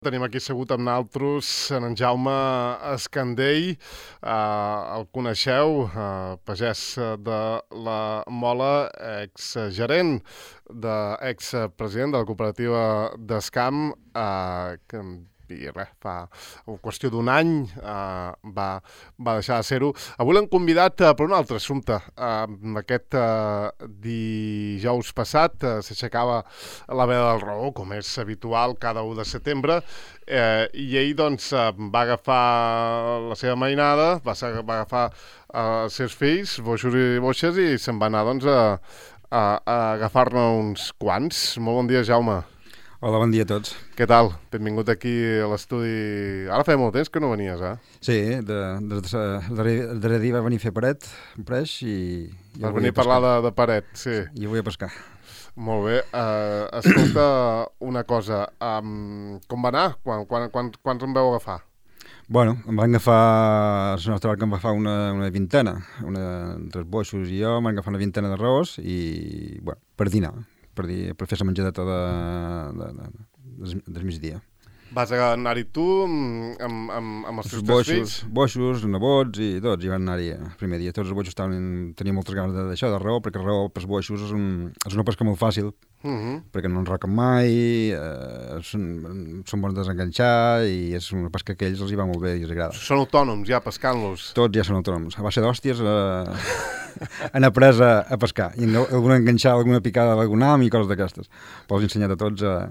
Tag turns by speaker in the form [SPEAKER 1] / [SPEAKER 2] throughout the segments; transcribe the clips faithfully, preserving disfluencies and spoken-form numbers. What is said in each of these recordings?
[SPEAKER 1] Tenim aquí assegut amb naltros en Jaume Escandell, eh, el coneixeu, eh, pagès de la Mola, exgerent, de, expresident de la cooperativa d'Escam, eh, que i res, fa qüestió d'un any eh, va, va deixar de ser-ho. Avui l'hem convidat eh, per un altre assumpte. Eh, aquest eh, dijous passat eh, s'aixecava la veda del raó, com és habitual cada u de setembre, eh, i ell doncs, eh, va agafar la seva mainada, va, va agafar eh, els seus fills, boixos i boixes, i se'n va anar doncs, a, a, a agafar-ne uns quants. Molt bon dia, Jaume.
[SPEAKER 2] Hola, bon dia a tots.
[SPEAKER 1] Què tal? Benvingut aquí a l'estudi. Ara feia molt temps que no venies, eh?
[SPEAKER 2] Sí, de, de, de, de, el darrer dia va venir a fer paret, un preix, i... i
[SPEAKER 1] Vas venir a parlar de, de paret, sí.
[SPEAKER 2] I avui a pescar.
[SPEAKER 1] Molt bé. Uh, escolta, una cosa. Um, com va anar? Quan, quan, quan, quants em vau agafar?
[SPEAKER 2] Bueno, em van agafar... El nostre barca em va agafar una, una vintena. Una, entre els boixos i jo, em van agafar una vintena de raós i, bueno, per dinar. Per, dir, per fer la menjadeta de, de, de, de, del migdia.
[SPEAKER 1] Vas anar-hi tu amb, amb, amb els teus
[SPEAKER 2] boixos,
[SPEAKER 1] fills?
[SPEAKER 2] Boixos, nebots i tots, i van anar-hi el primer dia. Tots els boixos estaven, tenien moltes ganes d'això, de raó, perquè raó pels boixos és, un, és una pesca molt fàcil, uh -huh. perquè no enroquen mai, eh, són, són bons de desenganxar, i és una pesca que a ells els hi va molt bé i els agrada.
[SPEAKER 1] Són autònoms ja pescant-los?
[SPEAKER 2] Tots ja són autònoms. A base d'hòsties eh, han après a, a pescar, i alguna enganxar, alguna picada d'algun am i coses d'aquestes. Però els he ensenyat a tots a,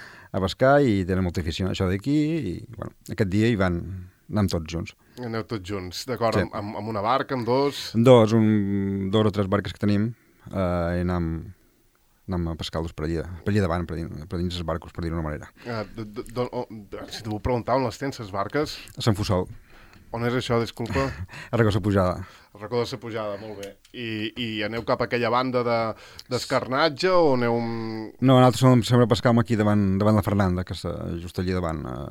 [SPEAKER 2] a pescar i tenen molta afició a això d'aquí, i bueno, aquest dia hi van anar tots junts.
[SPEAKER 1] Aneu tots junts, d'acord,
[SPEAKER 2] Sí.
[SPEAKER 1] amb, amb una barca, amb dos?
[SPEAKER 2] Amb dos, un, dos o tres barques que tenim, eh, i anem, anem a pescar-los per allà, per allà davant, per dins, per dins els barcos, per dir-ho d'una manera.
[SPEAKER 1] Uh, d -d -d oh, si t'ho vull preguntar, on les tens, les barques?
[SPEAKER 2] A Sant Fussol,
[SPEAKER 1] On és això, disculpa?
[SPEAKER 2] a Regosa Pujada.
[SPEAKER 1] El racó de la Pujada, molt bé. I, i aneu cap a aquella banda de, d'escarnatge o aneu... Un...
[SPEAKER 2] No, nosaltres som, sempre pescàvem aquí davant, davant la Fernanda, que està just allà davant, a,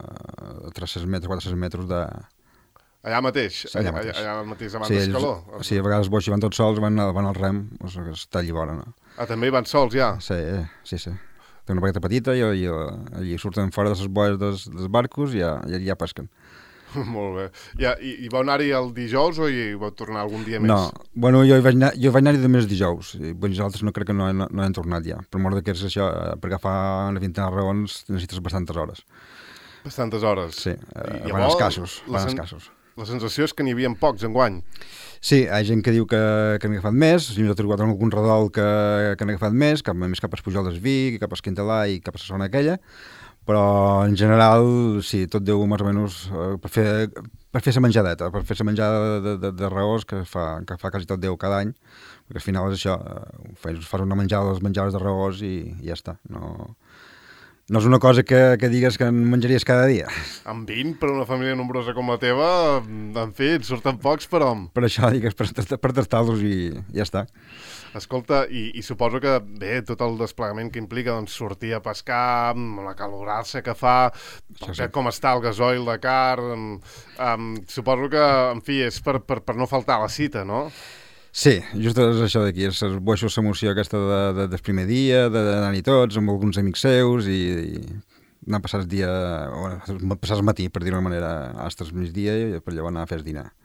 [SPEAKER 2] a tres-cents metres, quatre-cents metres de...
[SPEAKER 1] Allà mateix?
[SPEAKER 2] Allà mateix.
[SPEAKER 1] Allà, allà mateix, davant
[SPEAKER 2] Sí,
[SPEAKER 1] d'Escaló?
[SPEAKER 2] ells, sí, a vegades els boixos van tots sols, van, van al rem, o sigui que està allà vora, no?
[SPEAKER 1] Ah, també hi van sols, ja?
[SPEAKER 2] Sí, sí, sí. Té una barqueta petita i, i, i surten fora de les boies dels, dels barcos i ja, ja, ja pesquen.
[SPEAKER 1] Molt bé. Ja, i, I vau anar-hi el dijous o hi vau tornar algun dia més?
[SPEAKER 2] No, bueno, jo hi vaig anar, jo vaig anar-hi només dijous. I, bueno, nosaltres no crec que no, no, no hem tornat ja. Per mort que és això, per agafar una vintena de raons necessites bastantes hores.
[SPEAKER 1] Bastantes hores?
[SPEAKER 2] Sí, eh,
[SPEAKER 1] I,
[SPEAKER 2] van
[SPEAKER 1] llavors,
[SPEAKER 2] escassos,
[SPEAKER 1] la
[SPEAKER 2] van
[SPEAKER 1] sen-
[SPEAKER 2] escassos.
[SPEAKER 1] La sensació és que n'hi havia pocs enguany.
[SPEAKER 2] Sí, hi ha gent que diu que, que n'ha agafat més, jo he trobat algun redol que, que n'ha agafat més, cap, més cap a Espujol del Vic, cap a Esquintalà i cap a la zona aquella, però en general, sí, tot deu més o menys eh, per fer, per fer la menjadeta, per fer la menjada de, de, de raós que fa, que fa quasi tot Déu cada any, perquè al final és això, eh, fas, fas una menjada dels menjades de raós i, i ja està. No, no és una cosa que, que digues que en menjaries cada dia.
[SPEAKER 1] Amb vint, per una família nombrosa com la teva, en fi, et surten pocs, però...
[SPEAKER 2] Per això digues, per, per tastar-los i ja està.
[SPEAKER 1] Escolta, i, i suposo que, bé, tot el desplegament que implica doncs, sortir a pescar, amb la calorassa que fa,
[SPEAKER 2] Això sí.
[SPEAKER 1] sí. Com està el gasoil de car, um, um, suposo que, en fi, és per, per, per no faltar a la cita, no?
[SPEAKER 2] Sí, just és això d'aquí, és els boixos l'emoció aquesta de, de, del primer dia, d'anar-hi tots, amb alguns amics seus, i, i anar a passar el dia, o passar el matí, per dir-ho d'una manera, fins al migdia, i per llavors anar a fer el dinar.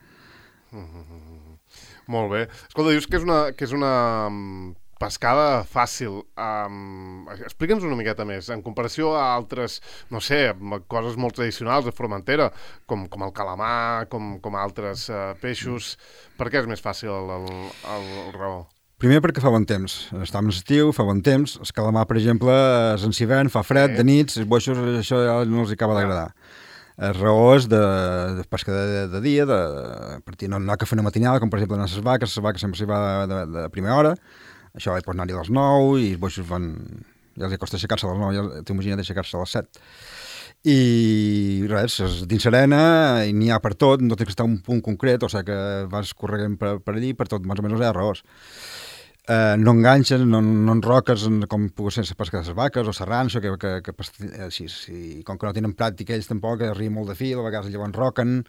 [SPEAKER 1] Mm-hmm. Molt bé. Escolta, dius que és una, que és una um, pescada fàcil. Um, Explica'ns una miqueta més. En comparació a altres, no sé, coses molt tradicionals de Formentera, com, com el calamar, com, com altres uh, peixos, per què és més fàcil el, el, el, el raó?
[SPEAKER 2] Primer perquè fa bon temps. Està en l'estiu, fa bon temps. El calamar, per exemple, és en hivern, fa fred,
[SPEAKER 1] Sí.
[SPEAKER 2] de nits, els boixos això ja no els acaba d'agradar. El raó és de, de pesca de, de dia, de, de partir, no, no que fer una matinada, com per exemple anar a les vaques, les vaques sempre s'hi va de, de, de primera hora, això hi pots anar-hi a les nou, i els boixos van... ja els costa aixecar-se a les nou, ja t'imagina't aixecar-se a les set. I res, és dins serena, i n'hi ha per tot, no tens que estar en un punt concret, o sigui que vas corregant per, per allí, per tot, més o menys hi ha raós. Eh, no enganxes, no, no enroques com pugui ser la pesca de les vaques o serrans, que, que, que, que així, sí, com que no tenen pràctica ells tampoc, arriba molt de fil, a vegades llavors enroquen,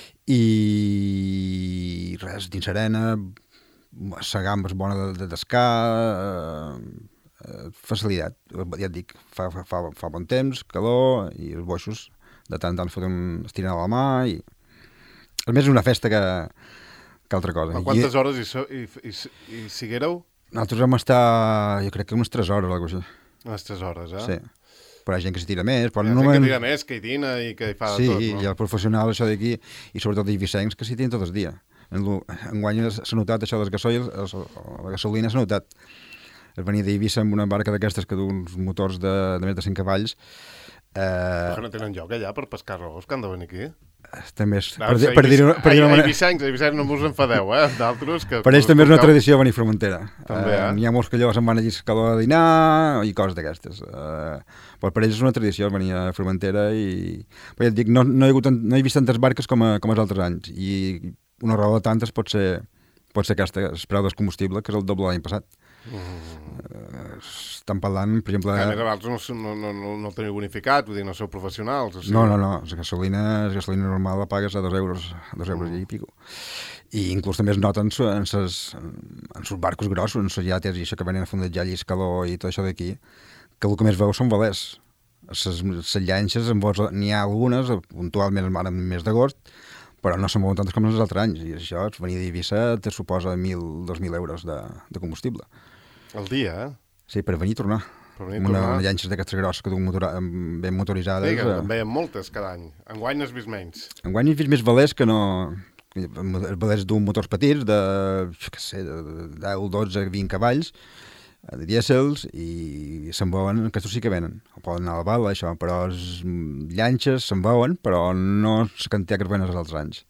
[SPEAKER 2] i res, dins serena, la gamba és bona de, de descar, eh, eh, facilitat. Ja et dic, fa, fa, fa, fa bon temps, calor, i els boixos de tant en tant foten estirar a la mà, i a més és una festa que, que altra cosa.
[SPEAKER 1] A quantes I... hores hi, so, hi, hi, hi siguéreu?
[SPEAKER 2] Nosaltres vam estar, jo crec que unes tres hores, alguna cosa així.
[SPEAKER 1] Unes tres hores, eh?
[SPEAKER 2] Sí. Però hi ha gent que s'hi tira més. Però
[SPEAKER 1] hi ha
[SPEAKER 2] no
[SPEAKER 1] gent
[SPEAKER 2] men...
[SPEAKER 1] que tira més, que hi dina i que hi fa
[SPEAKER 2] sí,
[SPEAKER 1] de tot, no?
[SPEAKER 2] Sí, i el professional, això d'aquí, i sobretot els vicencs, que s'hi tiren tot el dia. Enguany s'ha notat això de les gasoil, la gasolina s'ha notat. Es venia d'Eivissa amb una barca d'aquestes que du uns motors de, de més de cent cavalls.
[SPEAKER 1] Eh... Però no tenen lloc allà per pescar arròs, que han de venir aquí?
[SPEAKER 2] També és, no, per, dir, per dir-ho per dir manera...
[SPEAKER 1] Eivissencs, Eivissencs no us enfadeu, eh? D'altres que...
[SPEAKER 2] Per ells també és una tradició venir a Formentera.
[SPEAKER 1] També, eh?
[SPEAKER 2] Uh, N'hi ha molts que llavors se'n van allí a calor a dinar i coses d'aquestes. Uh, però per ells és una tradició venir a Formentera i... Però ja et dic, no, no, he, hagut, no he vist tantes barques com, a, com els altres anys i una raó de tantes pot ser, pot ser aquesta, el preu del combustible, que és el doble l'any passat. Mm. Uh, estan parlant, per exemple...
[SPEAKER 1] Que a més a vosaltres no, no, no, no el teniu bonificat, vull dir, no sou professionals. O sigui...
[SPEAKER 2] No, no, no, la gasolina, la gasolina normal la pagues a dos euros, dos euros mm. i pico. I inclús també es noten en ses, en sus barcos grossos, en ses llates i això que venen a fondejar llis, calor i tot això d'aquí, que el que més veu són velers. Les llanxes, n'hi ha algunes, puntualment en el mes d'agost, però no són molt tantes com els altres anys, i això, venir d'Eivissa te suposa mil, dos mil euros de, de combustible.
[SPEAKER 1] Al dia, eh?
[SPEAKER 2] Sí, per venir i tornar.
[SPEAKER 1] Per venir
[SPEAKER 2] i tornar.
[SPEAKER 1] Una
[SPEAKER 2] llanxes d'aquestes grosses que du motora, ben motoritzades.
[SPEAKER 1] Sí, que en veiem moltes cada any. Enguany n'has vist menys.
[SPEAKER 2] Enguany he vist més velers que no... Els velers d'un motors petits de, jo què sé, de deu, dotze, vint cavalls, de dièsels, i se'n veuen, aquests sí que venen. Poden anar a la bala, això, però els llanxes se'n veuen, però no la quantitat que es venen els altres anys.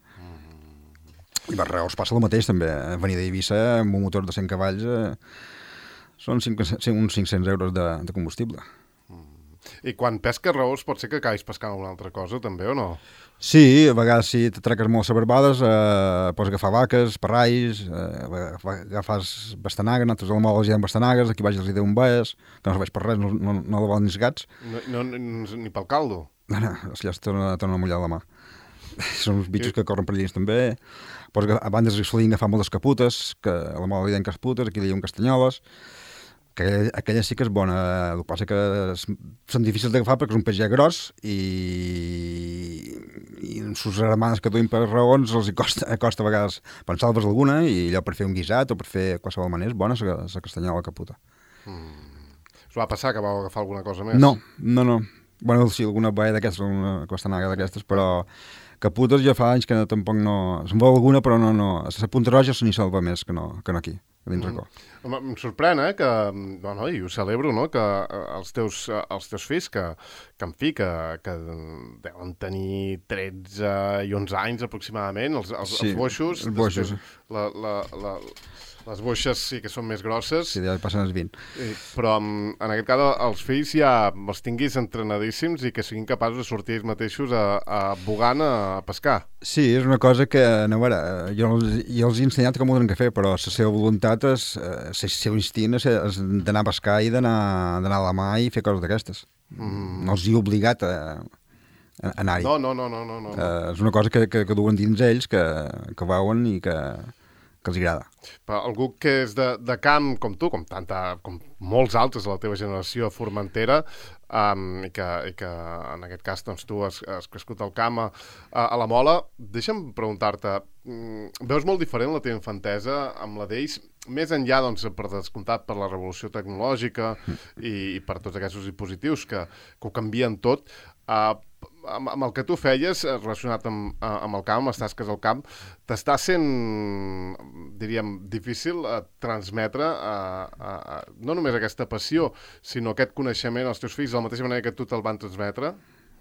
[SPEAKER 2] Mm. I per Reus passa el mateix, també. Venir d'Eivissa amb un motor de cent cavalls eh, són cinc, uns cinc-cents euros de, de combustible.
[SPEAKER 1] Mm. I quan pesques Reus pot ser que acabis pescant alguna altra cosa, també, o no?
[SPEAKER 2] Sí, a vegades si t'atraques molt a barbades, eh, pots agafar vaques, parralls, eh, agafes bastanagues, nosaltres a la mola els hi dèiem bastanagues, aquí baix els hi dèiem baies, que no serveix per res, no, no, no la volen ni els gats.
[SPEAKER 1] No, no, ni pel caldo?
[SPEAKER 2] No, no, els llacs tornen, tornen a mullar la mà. Són uns bitxos que corren per allà també. Pots, a banda es solien agafar moltes caputes, que a la mola li deien casputes, aquí li deien castanyoles, que aquella sí que és bona. El que passa que són difícils d'agafar perquè és un peix ja gros i, i en sus germanes que duim per raons els hi costa, costa a vegades pensar-los alguna i allò per fer un guisat o per fer qualsevol manera és bona la castanyola caputa.
[SPEAKER 1] Mm. Us va passar que vau agafar alguna cosa més?
[SPEAKER 2] No, no, no. Bueno, sí, alguna baia d'aquestes, una castanaga d'aquestes, però caputes ja fa anys que no, tampoc no... Se'n veu alguna, però no, no. A la punta roja se n'hi salva més que no, que no aquí. Dins racó.
[SPEAKER 1] Mm. Em sorprèn, eh, que, bueno, i ho celebro, no?, que els teus, els teus fills, que, que en fi, que, que deuen tenir tretze i onze anys aproximadament, els, els,
[SPEAKER 2] sí,
[SPEAKER 1] els boixos,
[SPEAKER 2] els boixos.
[SPEAKER 1] La, la, la, les boixes sí que són més grosses.
[SPEAKER 2] Sí, ja passen els vint.
[SPEAKER 1] I, però en, en aquest cas els fills ja els tinguis entrenadíssims i que siguin capaços de sortir ells mateixos a, a bugant a pescar.
[SPEAKER 2] Sí, és una cosa que, no, a veure, jo, jo els he ensenyat com ho tenen que fer, però la seva voluntat és, el seu instint és, és d'anar a pescar i d'anar a la mà i fer coses d'aquestes. Mm. No els he obligat a, a anar-hi.
[SPEAKER 1] No, no, no, no, no, no.
[SPEAKER 2] Uh, és una cosa que, que, que duen dins ells, que, que veuen i que, que els agrada.
[SPEAKER 1] Però algú que és de, de camp com tu, com tanta, com molts altres de la teva generació a Formentera, um, i, que, i que en aquest cas doncs, tu has, has crescut al camp a, a la Mola, deixa'm preguntar-te, veus molt diferent la teva infantesa amb la d'ells, més enllà, doncs, per descomptat per la revolució tecnològica i, i per tots aquests dispositius que, que ho canvien tot, uh, amb, amb el que tu feies relacionat amb, amb el camp, amb les tasques al camp, t'està sent, diríem, difícil uh, transmetre uh, uh, no només aquesta passió, sinó aquest coneixement als teus fills de la mateixa manera que tu te'l van transmetre?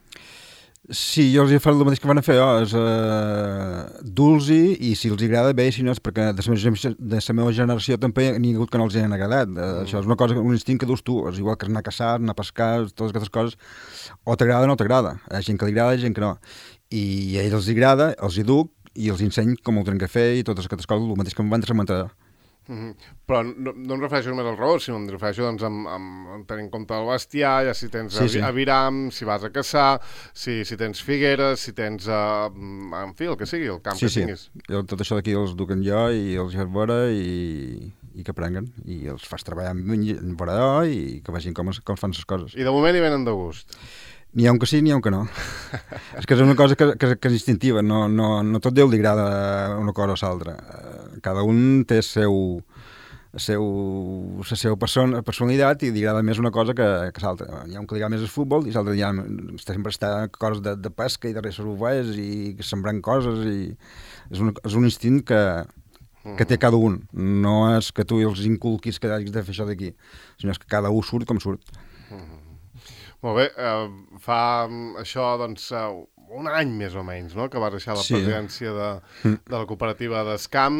[SPEAKER 2] Sí, jo els he fet el mateix que van a fer, oh, és uh, dur-los-hi i si els agrada bé, si no és perquè de la meva, de la meva generació també n'hi ha hagut que no els han agradat. Uh, mm. Això és una cosa, un instint que dus tu, és igual que anar a caçar, anar a pescar, totes aquestes coses, o t'agrada o no t'agrada. Hi ha gent que li agrada, hi ha gent que no. I a ells els agrada, els hi duc i els ensenyo com ho tenen que fer i totes aquestes coses, el mateix que em van transmetre.
[SPEAKER 1] Mm-hmm. Però no, no em refereixo només al raó, sinó em refereixo doncs, amb, amb, amb tenir en compte el bestiar, ja si tens sí, sí. aviram, si vas a caçar, si, si tens figueres, si tens, uh, en fi, el que sigui, el camp
[SPEAKER 2] sí,
[SPEAKER 1] que
[SPEAKER 2] sí.
[SPEAKER 1] tinguis.
[SPEAKER 2] Jo, tot això d'aquí els duquen jo i els hi faig veure i, i que aprenguen, i els fas treballar amb un parador i que vegin com, es, com fan les coses.
[SPEAKER 1] I de moment hi venen de gust?
[SPEAKER 2] N'hi ha un que sí, n'hi ha un que no. És que és una cosa que, que, que és instintiva, no, no, no tot Déu li agrada una cosa o l'altra. Cada un té el seu, el seu, la seva person, personalitat i li agrada més una cosa que, que l'altra. Hi ha un que li agrada més el futbol i l'altre ja sempre està coses de, de pesca i darrere les ovelles i sembrant coses i és un, és un instint que, que té cada un. No és que tu els inculquis que hagis de fer això d'aquí, sinó és que cada un surt com surt.
[SPEAKER 1] Mm-hmm. Molt bé, eh, fa això doncs eh, un any més o menys, no?, que vas deixar la
[SPEAKER 2] sí.
[SPEAKER 1] presidència de, de la cooperativa d'Escamp.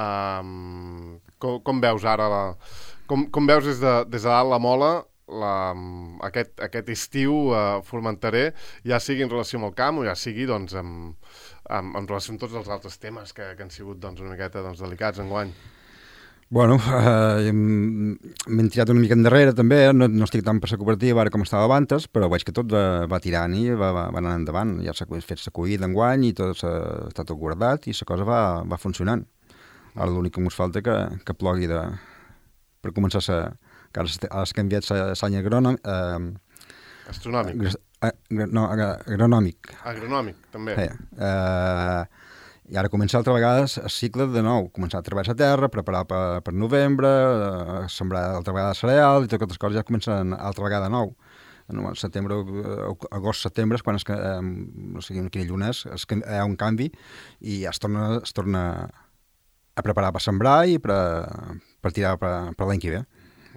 [SPEAKER 1] Eh, com, com veus ara, la, com, com veus des de, des de dalt la Mola la, aquest, aquest estiu a eh, Formenterer, ja sigui en relació amb el camp o ja sigui doncs, en, en, en relació amb tots els altres temes que, que han sigut doncs, una miqueta doncs, delicats enguany?
[SPEAKER 2] Bueno, eh, m'he tirat una mica endarrere també, no, no estic tan per la cooperativa ara com estava abans, però veig que tot va, va tirant i va, va, va anar endavant. Ja s'ha fet l'acollida d'enguany i tot està tot guardat i la cosa va, va funcionant. Ara l'únic que ens falta que, que plogui de, per començar a... que ara has canviat l'any agronòmic... Eh,
[SPEAKER 1] Astronòmic.
[SPEAKER 2] Eh, no, agronòmic.
[SPEAKER 1] Agronòmic, també.
[SPEAKER 2] Eh, eh, I ara començar altra vegada el cicle de nou, començar a treballar la terra, preparar per, per novembre, eh, sembrar altra vegada cereal i totes aquestes coses ja comencen altra vegada de nou. En setembre, agost, setembre, és quan es, eh, no sé quin lluna és, es, hi ha un canvi i ja es torna, es torna a preparar per sembrar i per, per tirar per, per l'any que ve.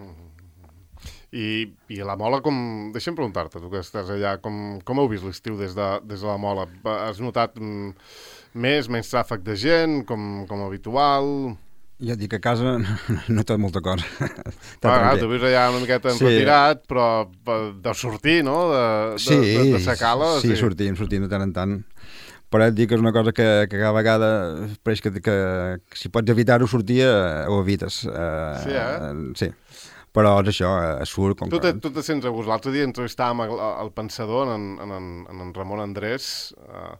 [SPEAKER 1] I, i la Mola, com... Deixa'm preguntar-te, tu que estàs allà, com, com heu vist l'estiu des, de, des de la Mola? Has notat mm, més, menys tràfic de gent, com, com habitual?
[SPEAKER 2] Ja et dic que a casa no té molta cosa.
[SPEAKER 1] Ah, clar, tu vius allà una miqueta
[SPEAKER 2] sí.
[SPEAKER 1] retirat, però de sortir, no?, de, de,
[SPEAKER 2] sí,
[SPEAKER 1] de, de sa cala.
[SPEAKER 2] Sí, sí, sortim, sortim de tant en tant. Però et dic que és una cosa que, que cada vegada pareix que, que, que si pots evitar-ho sortir, ho evites. Uh,
[SPEAKER 1] sí, eh?
[SPEAKER 2] Sí. Però és això, es surt... Com
[SPEAKER 1] tu,
[SPEAKER 2] que...
[SPEAKER 1] te, tu te sents a gust. L'altre dia entrevistàvem el, el pensador, en, en, en, en Ramon Andrés, eh,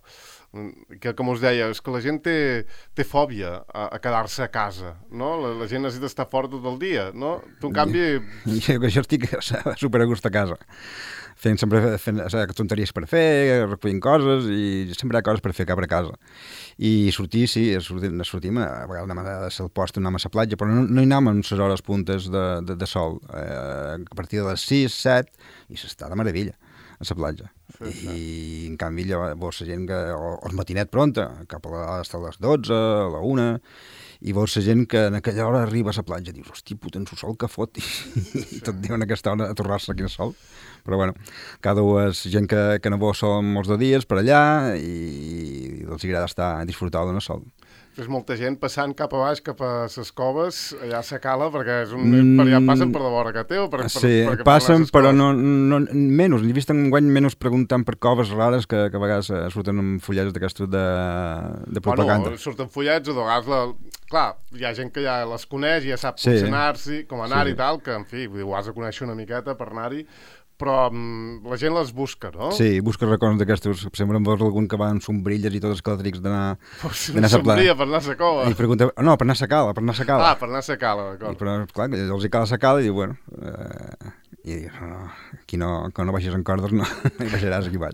[SPEAKER 1] que com us deia, és que la gent té, té fòbia a, a quedar-se a casa, no? La, la gent necessita estar fora tot el dia, no? Tu, en canvi...
[SPEAKER 2] Jo, jo estic super a gust a casa. Fent sempre fent, o sigui, tonteries per fer, recollint coses i sempre hi ha coses per fer cap a casa. I sortir, sí, sortim, sortim a vegades anem a el post, anem a la platja, però no, no hi anem en les hores puntes de, de, de sol. Eh, a partir de les sis, set, i s'està de meravella a la platja. Sí, I, sí. en canvi, llavors la gent que... O, o el matinet pronta, cap a les, a les dotze, a la una... i veus la gent que en aquella hora arriba a la platja i dius, hosti, puta, en su sol que fot, i, i tot diuen aquesta hora a torrar-se aquí al sol. Però bueno, cada un és gent que, que no veu sol molts de dies per allà i, i els agrada estar a disfrutar del sol.
[SPEAKER 1] És molta gent passant cap a baix, cap a les coves, allà a sa cala, perquè és un, mm, per allà passen per davant que té o per,
[SPEAKER 2] sí,
[SPEAKER 1] per, per
[SPEAKER 2] passen, però no, no, menys, n'he vist enguany menys preguntant per coves rares que, que a vegades surten amb fullets d'aquestos de, de propaganda.
[SPEAKER 1] Bueno, surten fullets o de vegades, la... clar, hi ha gent que ja les coneix, ja sap
[SPEAKER 2] sí.
[SPEAKER 1] funcionar-s'hi, com anar-hi
[SPEAKER 2] sí.
[SPEAKER 1] i tal, que en fi, ho has de conèixer una miqueta per anar-hi, però um, la gent les busca, no?
[SPEAKER 2] Sí, busca records d'aquestos. Sempre em veus algun que va amb sombrilles i tots els calatrics d'anar
[SPEAKER 1] a la sombria per anar a la cova.
[SPEAKER 2] I pregunta, no, per anar a la cala, per anar a la cala.
[SPEAKER 1] Ah, per anar a la cala, d'acord.
[SPEAKER 2] I, però, clar, els hi cala a la cala i diu, bueno, eh, i diu, no, aquí no, que no baixis en cordes, no, hi baixaràs aquí baix.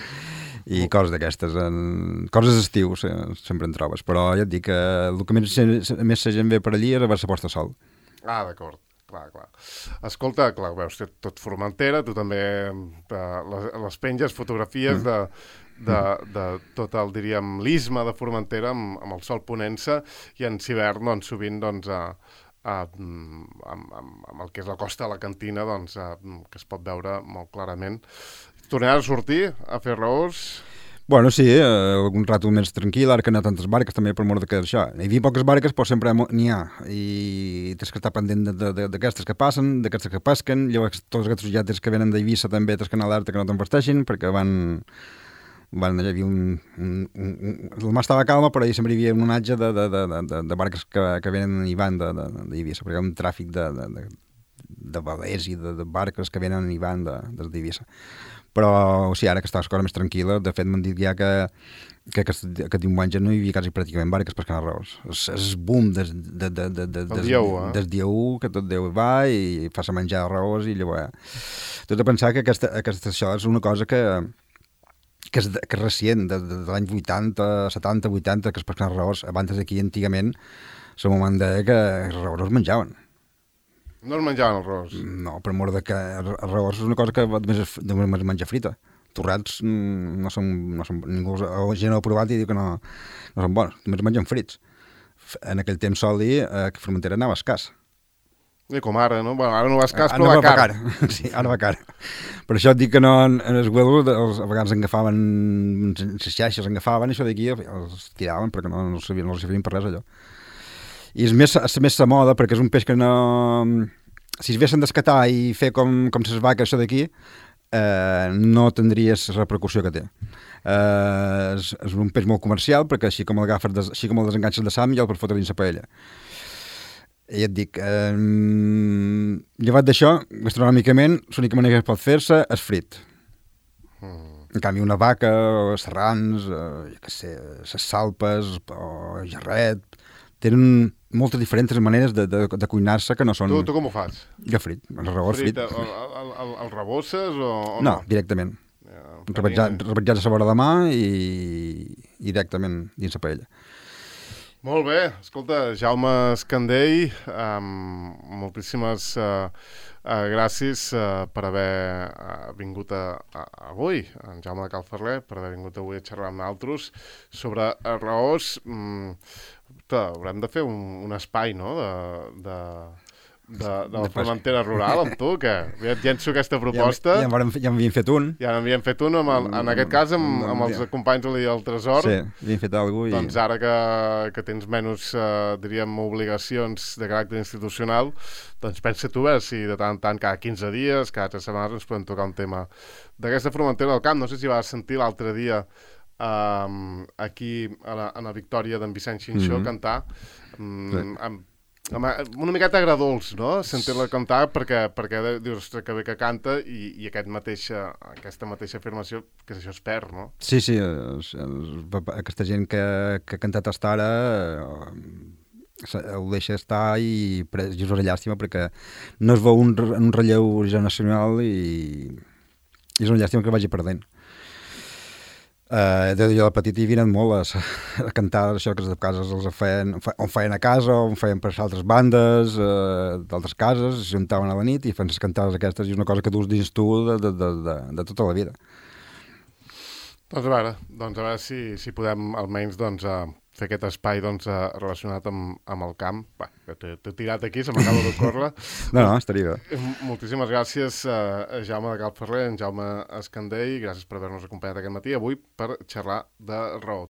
[SPEAKER 2] I coses d'aquestes, coses d'estiu sempre en trobes, però ja et dic que el que més, més la gent ve per allí és a veure la posta de sol.
[SPEAKER 1] Ah, d'acord. Clar, clar. Escolta, clar, veus, tot Formentera, tu també eh, les, les penges fotografies de, de, de tot el, diríem, l'isme de Formentera amb, amb el sol ponent-se i en hivern, doncs, sovint, doncs, a, a, amb, amb, amb el que és la costa de la Cantina, doncs, a, que es pot veure molt clarament. Tornaràs a sortir a fer raons?
[SPEAKER 2] Bueno, sí, eh, algun rato més tranquil, ara que no hi ha tantes barques, també per mort de que això. Hi havia poques barques, però sempre n'hi ha, i tens que estar pendent d'aquestes que passen, d'aquestes que pesquen, llavors tots aquests yates que venen d'Eivissa també tens que anar alerta que no t'embasteixin, perquè van... van hi havia un, un, un, un... El mar estava calma, però hi sempre hi havia un onatge de, de, de, de, de barques que, que venen i van d'Eivissa, perquè hi ha un tràfic de, de, de, de velers i de, de barques que venen i van de, des d'Eivissa. però o sigui, ara que està la cosa més tranquil·la, de fet m'han dit ja que, que aquest, aquest diumenge no hi havia quasi pràcticament barques pescant arròs. És, és boom des, de, de, de, de,
[SPEAKER 1] El dia u, eh?
[SPEAKER 2] des dia u, que tot Déu va i fa-se menjar arròs i llavors... Tot a pensar que aquesta, aquesta, això és una cosa que, que, és, que és recient, de, de, de l'any vuitanta, setanta, vuitanta, que es pesquen arròs. Abans d'aquí, antigament, se m'ho van dir que els arròs es menjaven.
[SPEAKER 1] No es menjaven arròs?
[SPEAKER 2] No, per mort de que arròs és una cosa que només es, només es menja frita. Torrats no són, no són ningú, gent ho ha provat i diu que no, no són bons, només es mengen frits. En aquell temps sol dir eh, que Formentera anava escàs.
[SPEAKER 1] I com ara, no? Bueno, ara no va escàs,
[SPEAKER 2] Ah,
[SPEAKER 1] però
[SPEAKER 2] no
[SPEAKER 1] va
[SPEAKER 2] va
[SPEAKER 1] car.
[SPEAKER 2] car. Sí, ara va car. Per això et dic que no, en els huevos els, a vegades agafaven, les xaixes agafaven, això d'aquí els tiraven perquè no, no, sabien, no els sabien per res allò. I és més, és més la moda perquè és un peix que no... Si es vessin d'escatar i fer com, com ses vaques, això d'aquí, eh, no tindries la repercussió que té. Eh, és, és un peix molt comercial perquè així com l'agafes, des, així com el desenganxes de sam ja el pots fotre dins la paella. I et dic, eh, llevat d'això, gastronòmicament, l'única manera que pot fer-se és frit. Mm. En canvi, una vaca, o serrans, eh, jo què sé, les salpes, o jarret, tenen moltes diferents maneres de, de, de cuinar-se que no són...
[SPEAKER 1] Tu, tu com ho fas?
[SPEAKER 2] Jo frit, el arròs frit.
[SPEAKER 1] Frit, el, el, el, el rebosses o, o no?
[SPEAKER 2] No, directament.
[SPEAKER 1] Ja,
[SPEAKER 2] Rebetjat, rebetjat a la vora de mà i, i directament dins la paella.
[SPEAKER 1] Molt bé, escolta, Jaume Escandell, um, moltíssimes uh, uh, gràcies uh, per haver uh, vingut a, a, avui, en Jaume de Calferler, per haver vingut avui a xerrar amb nosaltres sobre arròs. Mm, haurem de fer un, un espai, no?, de, de, de, de la Formentera rural amb tu, que ja et llenço aquesta proposta.
[SPEAKER 2] Ja, ja, ja, ja m'havien fet un.
[SPEAKER 1] Ja n'havíem fet un, amb el, en aquest cas amb, amb els companys Oli del Tresor.
[SPEAKER 2] Sí, havíem fet alguna cosa.
[SPEAKER 1] Doncs ara que, que tens menys, eh, diríem, obligacions de caràcter institucional, doncs pensa tu veure si de tant en tant, cada quinze dies, cada tres setmanes, ens podem tocar un tema d'aquesta Formentera del Camp. No sé si vas sentir l'altre dia Um, aquí a la, a la Victòria d'en Vicent Xinxó mm-hmm. cantar um, sí. amb, amb una miqueta agradolç, no? Sentir-la cantar perquè, perquè dius que bé que canta i, i aquest mateixa, aquesta mateixa afirmació que això es perd, no?
[SPEAKER 2] Sí, sí, es, es, aquesta gent que, que ha cantat hasta ara eh, ho deixa estar i, i és una llàstima perquè no es veu un, un relleu generacional i, i és una llàstima que vagi perdent. Uh, de jo de petit hi havien molt a, a cantar això que de cases els feien, on feien a casa o on feien per altres bandes uh, d'altres cases, es juntaven a la nit i feien les cantades aquestes i és una cosa que dus dins tu de, de, de, de, de tota la vida.
[SPEAKER 1] Doncs a veure, doncs a veure si, si podem almenys doncs, uh, fer aquest espai doncs, uh, relacionat amb, amb el camp. Va, t'he tirat aquí, se m'acaba d'ocórrer.
[SPEAKER 2] No, no, estaria bé.
[SPEAKER 1] Moltíssimes gràcies uh, a Jaume de Calferler, en Jaume Escandell, gràcies per haver-nos acompanyat aquest matí avui per xerrar de raó.